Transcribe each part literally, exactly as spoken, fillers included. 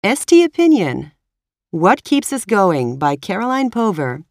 S T Opinion. What Keeps Us Going by Caroline Pover.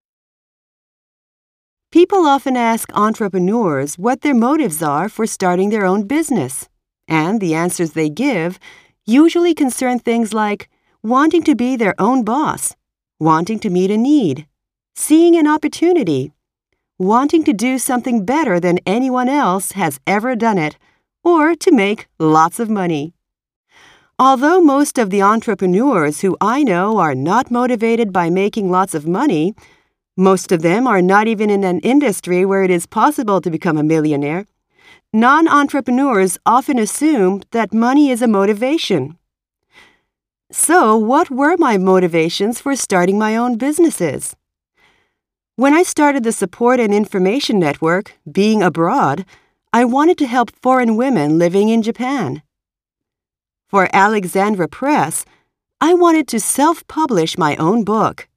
People often ask entrepreneurs what their motives are for starting their own business, and the answers they give usually concern things like wanting to be their own boss, wanting to meet a need, seeing an opportunity, wanting to do something better than anyone else has ever done it, or to make lots of money. Although most of the entrepreneurs who I know are not motivated by making lots of money, most of them are not even in an industry where it is possible to become a millionaire. Non-entrepreneurs often assume that money is a motivation. So, what were my motivations for starting my own businesses? When I started the support and information network, Being Abroad, I wanted to help foreign women living in Japan. For Alexandra Press, I wanted to self-publish my own book.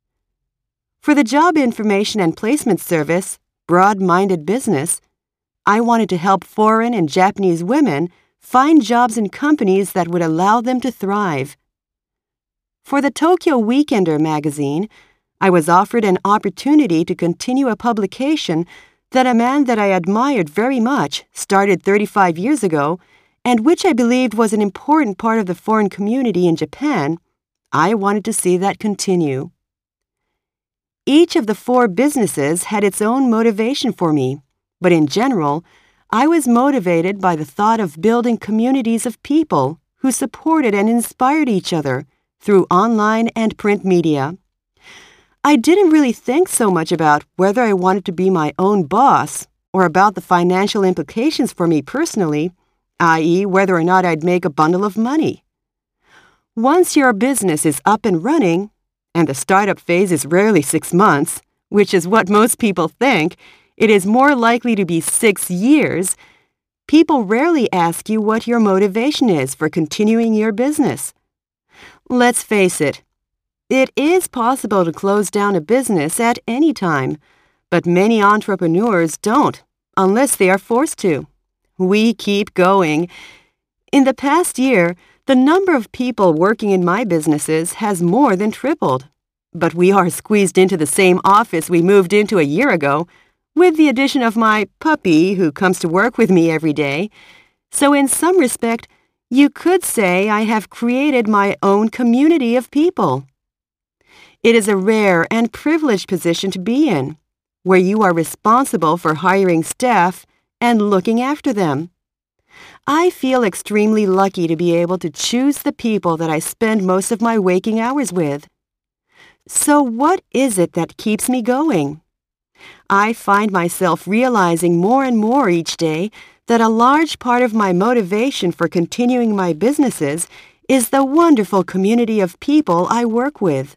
For the job information and placement service, Broad-Minded Business, I wanted to help foreign and Japanese women find jobs in companies that would allow them to thrive. For the Tokyo Weekender magazine, I was offered an opportunity to continue a publication that a man that I admired very much started thirty-five years ago, and which I believed was an important part of the foreign community in Japan. I wanted to see that continue. Each of the four businesses had its own motivation for me, but in general, I was motivated by the thought of building communities of people who supported and inspired each other through online and print media. I didn't really think so much about whether I wanted to be my own boss or about the financial implications for me personally, that is, whether or not I'd make a bundle of money. Once your business is up and running, and the startup phase is rarely six months, which is what most people think, it is more likely to be six years, people rarely ask you what your motivation is for continuing your business. Let's face it, it is possible to close down a business at any time, but many entrepreneurs don't, unless they are forced to. We keep going. In the past year, the number of people working in my businesses has more than tripled. But we are squeezed into the same office we moved into a year ago, with the addition of my puppy who comes to work with me every day. So in some respect, you could say I have created my own community of people. It is a rare and privileged position to be in, where you are responsible for hiring staff and looking after them. I feel extremely lucky to be able to choose the people that I spend most of my waking hours with. So what is it that keeps me going? I find myself realizing more and more each day that a large part of my motivation for continuing my businesses is the wonderful community of people I work with.